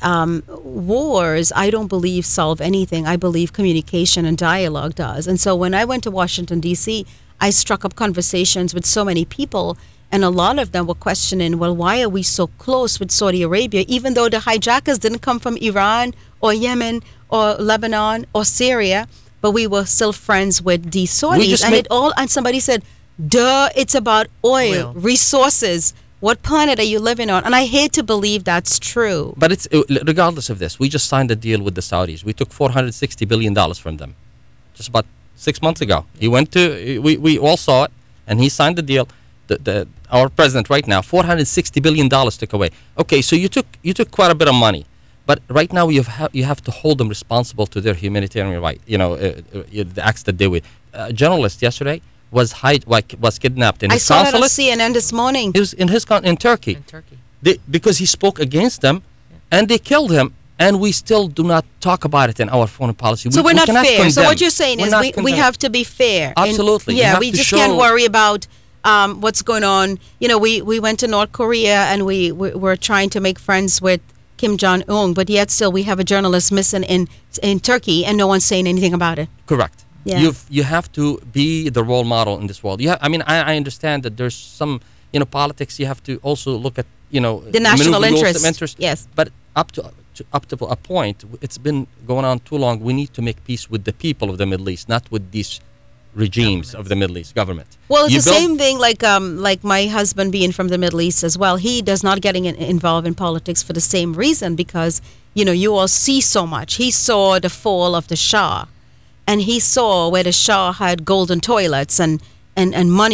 wars, I don't believe solve anything. I believe communication and dialogue does. And so when I went to Washington, D.C., I struck up conversations with so many people. And a lot of them were questioning, well, why are we so close with Saudi Arabia, even though the hijackers didn't come from Iran or Yemen or Lebanon or Syria, but we were still friends with the Saudis. And somebody said, duh, it's about oil, resources. What planet are you living on? And I hate to believe that's true. But it's regardless of this, we just signed a deal with the Saudis. We took $460 billion from them just about 6 months ago. He went to, we all saw it, and he signed the deal. Our president right now, $460 billion took away. Okay, so you took quite a bit of money, but right now you have to hold them responsible to their humanitarian right. The acts that they did. A journalist yesterday was kidnapped in his consulate. I saw that on CNN this morning. He was in Turkey. Because he spoke against them, and they killed him. And we still do not talk about it in our foreign policy. So we're not fair. So what you're saying is we have to be fair. Absolutely. We just can't worry about what's going on. We went to North Korea and we were trying to make friends with Kim Jong-un, but yet still we have a journalist missing in Turkey and no one's saying anything about it. Correct. Yeah. You have to be the role model in this world. I understand that there's some politics. You have to also look at the national interest. Yes. But up to a point, it's been going on too long. We need to make peace with the people of the Middle East, not with these regimes of the Middle East government. Well, it's the same thing like my husband being from the Middle East as well. He does not getting involved in politics for the same reason because, you all see so much. He saw the fall of the Shah, and he saw where the Shah had golden toilets and money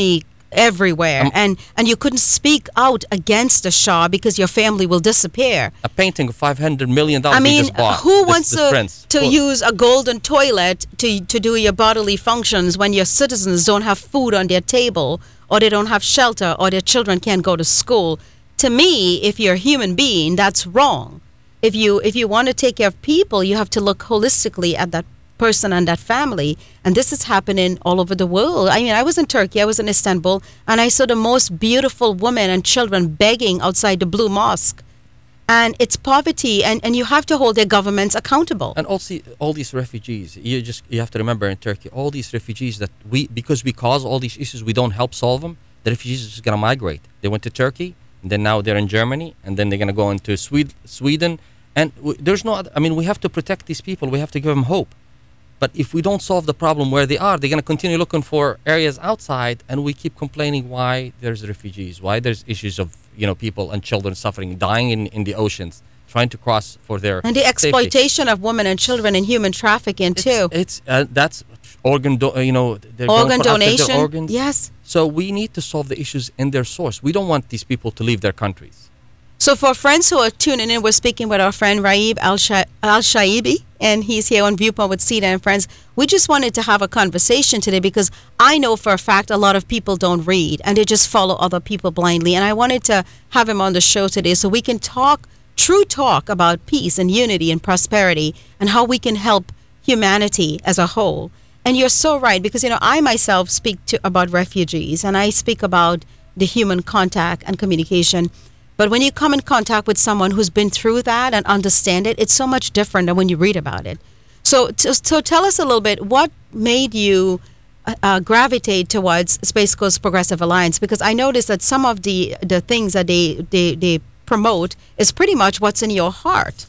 everywhere, and you couldn't speak out against the Shah because your family will disappear. A painting of $500 million I mean, just bought. who this, wants this prince. to use a golden toilet to do your bodily functions when your citizens don't have food on their table, or they don't have shelter, or their children can't go to school? To me, if you're a human being, that's wrong. If you want to take care of people, you have to look holistically at that person and that family. And this is happening all over the world. I mean, I was in Turkey, I was in Istanbul, and I saw the most beautiful women and children begging outside the Blue Mosque. And it's poverty, and you have to hold their governments accountable. And also, all these refugees, you have to remember in Turkey, all these refugees that because we cause all these issues, we don't help solve them. The refugees are just going to migrate. They went to Turkey, and then now they're in Germany, and then they're going to go into Sweden. And there's no other, I mean, we have to protect these people. We have to give them hope. But if we don't solve the problem where they are, they're going to continue looking for areas outside, and we keep complaining why there's refugees, why there's issues of people and children suffering, dying in the oceans, trying to cross for their and the safety. exploitation of women and children in human trafficking too. It's that's organ they're going Organ for after their donation. organs. Yes. So we need to solve the issues in their source. We don't want these people to leave their countries. So for friends who are tuning in, we're speaking with our friend Raib Al-Shaibi, and he's here on Viewpoint with Sita and Friends. We just wanted to have a conversation today because I know for a fact a lot of people don't read and they just follow other people blindly. And I wanted to have him on the show today so we can talk, true talk about peace and unity and prosperity and how we can help humanity as a whole. And you're so right because, I myself speak about refugees and I speak about the human contact and communication. But when you come in contact with someone who's been through that and understand it, it's so much different than when you read about it. So tell us a little bit, what made you gravitate towards Space Coast Progressive Alliance? Because I noticed that some of the things that they promote is pretty much what's in your heart.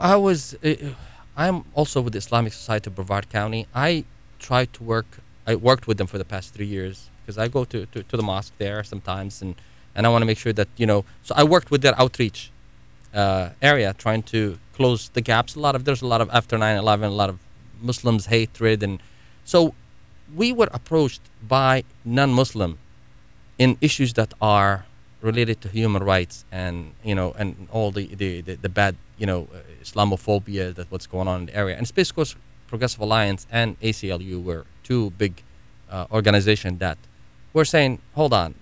I'm also with the Islamic Society of Brevard County. I worked with them for the past 3 years because I go to the mosque there sometimes, and I want to make sure that, so I worked with their outreach area, trying to close the gaps. There's a lot of after 9/11, a lot of Muslims hatred. And so we were approached by non-Muslim in issues that are related to human rights and, and all the bad, Islamophobia, that what's going on in the area. And Space Coast Progressive Alliance and ACLU were two big organizations that were saying, hold on,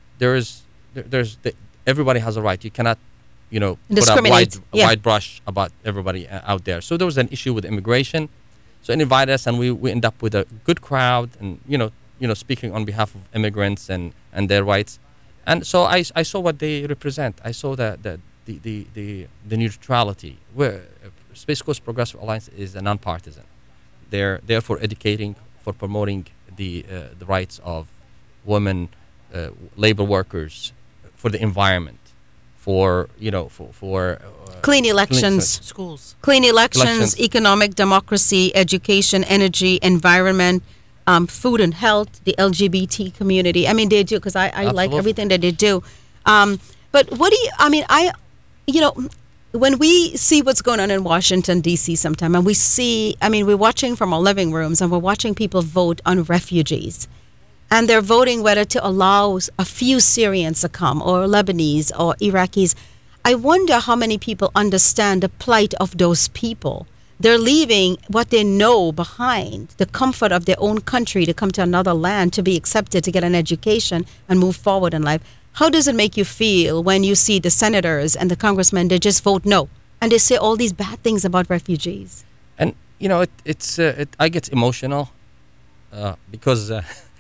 everybody has a right. You cannot, put a wide brush about everybody out there. So there was an issue with immigration. So it invited us, and we end up with a good crowd, and speaking on behalf of immigrants and their rights. And so I saw what they represent. I saw the neutrality. Where Space Coast Progressive Alliance is a nonpartisan. They're there for educating, for promoting the rights of women, labor workers, for the environment, for clean elections, Schools. clean elections, economic democracy, education, energy, environment, food and health, the LGBT community. I mean, they do, because I like everything that they do. But what do you? When we see what's going on in Washington, D.C. sometime, and we're watching from our living rooms, and we're watching people vote on refugees. And they're voting whether to allow a few Syrians to come, or Lebanese, or Iraqis. I wonder how many people understand the plight of those people. They're leaving what they know behind, the comfort of their own country, to come to another land, to be accepted, to get an education, and move forward in life. How does it make you feel when you see the senators and the congressmen, they just vote no, and they say all these bad things about refugees? And, I get emotional because...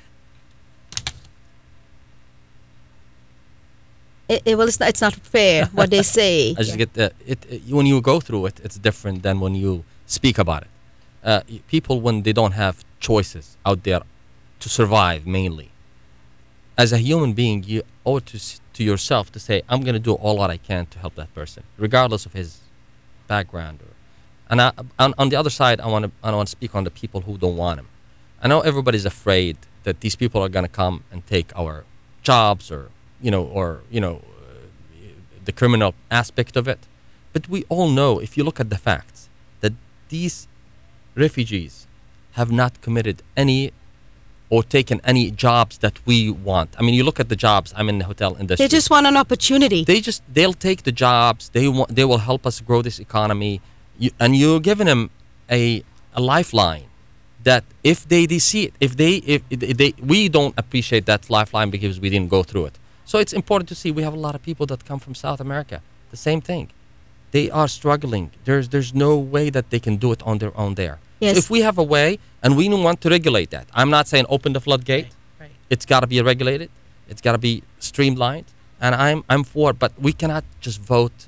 It's not fair what they say. I just get when you go through it, it's different than when you speak about it. People, when they don't have choices out there to survive, mainly, as a human being, you owe to yourself to say, I'm going to do all what I can to help that person, regardless of his background. And on the other side, I want to speak on the people who don't want him. I know everybody's afraid that these people are going to come and take our jobs, or the criminal aspect of it. But we all know, if you look at the facts, that these refugees have not committed any or taken any jobs that we want. I mean, you look at the jobs. I'm in the hotel industry. They just want an opportunity. They'll take the jobs. They will help us grow this economy, and you're giving them a lifeline. That if they see it, if they we don't appreciate that lifeline because we didn't go through it. So it's important to see. We have a lot of people that come from South America. The same thing. They are struggling. There's no way that they can do it on their own there. Yes. So if we have a way, and we want to regulate that, I'm not saying open the floodgate. Right. It's got to be regulated. It's got to be streamlined, and I'm for it. But we cannot just vote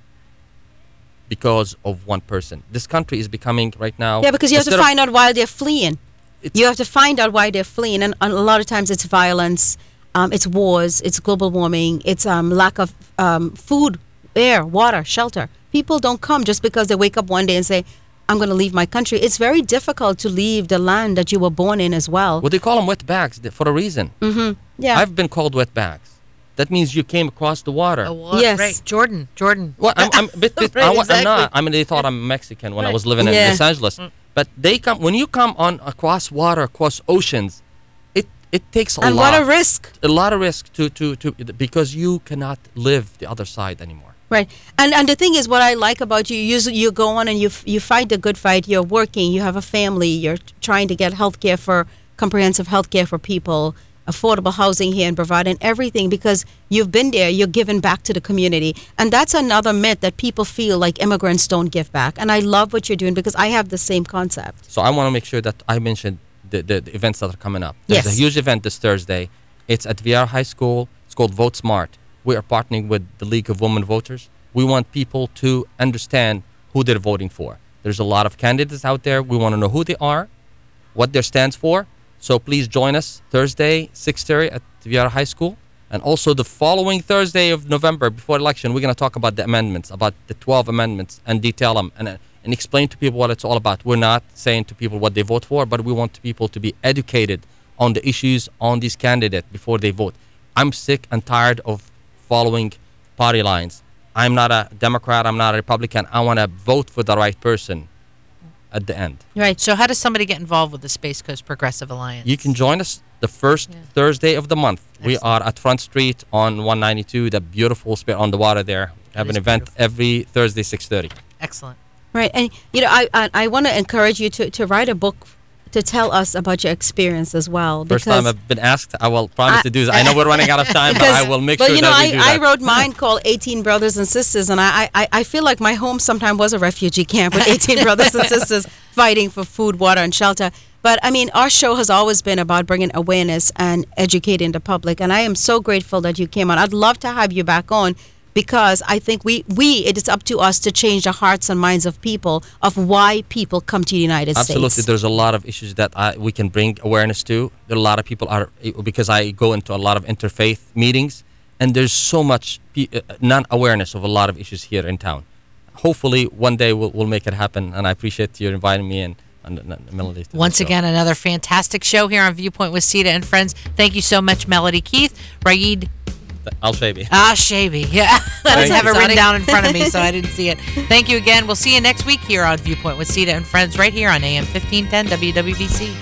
because of one person. This country is becoming right now. Yeah, because you have to instead of- find out why they're fleeing. It's- You have to find out why they're fleeing, and a lot of times it's violence, it's wars, it's global warming, it's lack of food, air, water, shelter. People don't come just because they wake up one day and say, I'm going to leave my country. It's very difficult to leave the land that you were born in as well. Well, they call them wet bags for a reason. Yeah. I've been called wet bags. That means you came across the water. Yes. Right. Jordan. Well, I'm Right, I'm exactly. not. I mean, they thought I'm Mexican when I Right. was living in Yeah. Los Angeles. But they come when you come on across water, across oceans. It takes a and lot. what a risk. A lot of risk to because you cannot live the other side anymore. Right, and the thing is, what I like about you, you go on and you fight the good fight. You're working, you have a family, you're trying to get comprehensive health care for people, affordable housing here, and providing everything because you've been there. You're giving back to the community, and that's another myth that people feel like immigrants don't give back. And I love what you're doing because I have the same concept. So I want to make sure that I mentioned the events that are coming up. There's Yes. a huge event this Thursday. It's at Vieira High School. It's called Vote Smart. We are partnering with the League of Women Voters. We want people to understand who they're voting for. There's a lot of candidates out there. We want to know who they are, what their stands for. So please join us Thursday, 6:30 at Vieira High School. And also the following Thursday of November, before election, we're going to talk about the amendments, about the 12 amendments, and detail them and explain to people what it's all about. We're not saying to people what they vote for, but we want people to be educated on the issues on these candidates before they vote. I'm sick and tired of following party lines. I'm not a Democrat. I'm not a Republican. I want to vote for the right person at the end. Right. So how does somebody get involved with the Space Coast Progressive Alliance? You can join us the first Thursday of the month. We Excellent. are at Front Street on 192, the beautiful spot on the water there. We have It an is event beautiful. every Thursday, 6:30. Excellent. Right, and I want to encourage you to write a book to tell us about your experience as well. First time I've been asked. I will promise to do this. I know we're running out of time, but I will make but sure you know, that we do I that. wrote mine called 18 Brothers and Sisters, and I feel like my home sometimes was a refugee camp with 18 brothers and sisters fighting for food, water, and shelter. But I mean, our show has always been about bringing awareness and educating the public, and I am so grateful that you came on. I'd love to have you back on because I think it is up to us to change the hearts and minds of people of why people come to the United Absolutely, States. there's a lot of issues that we can bring awareness to. There are a lot of people because I go into a lot of interfaith meetings, and there's so much non-awareness of a lot of issues here in town. Hopefully, one day we'll make it happen, and I appreciate you inviting me and Melody. to Once the show. again, another fantastic show here on Viewpoint with Sita and Friends. Thank you so much, Melody Keith. Raid Al-Shabi. Shabi. Yeah. I didn't have it written exotic. down in front of me, so I didn't see it. Thank you again. We'll see you next week here on Viewpoint with Sita and Friends right here on AM 1510 WWBC.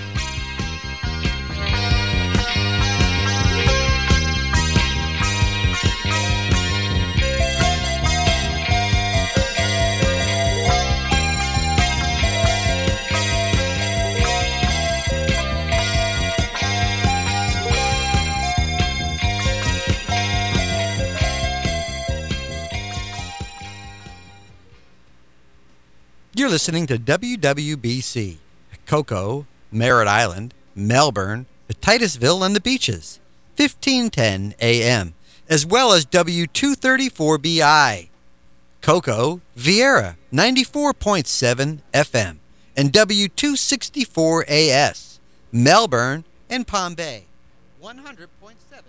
You're listening to WWBC, Cocoa, Merritt Island, Melbourne, Titusville, and the Beaches, 1510 AM, as well as W234BI, Cocoa, Vieira, 94.7 FM, and W264AS, Melbourne and Palm Bay, 100.7.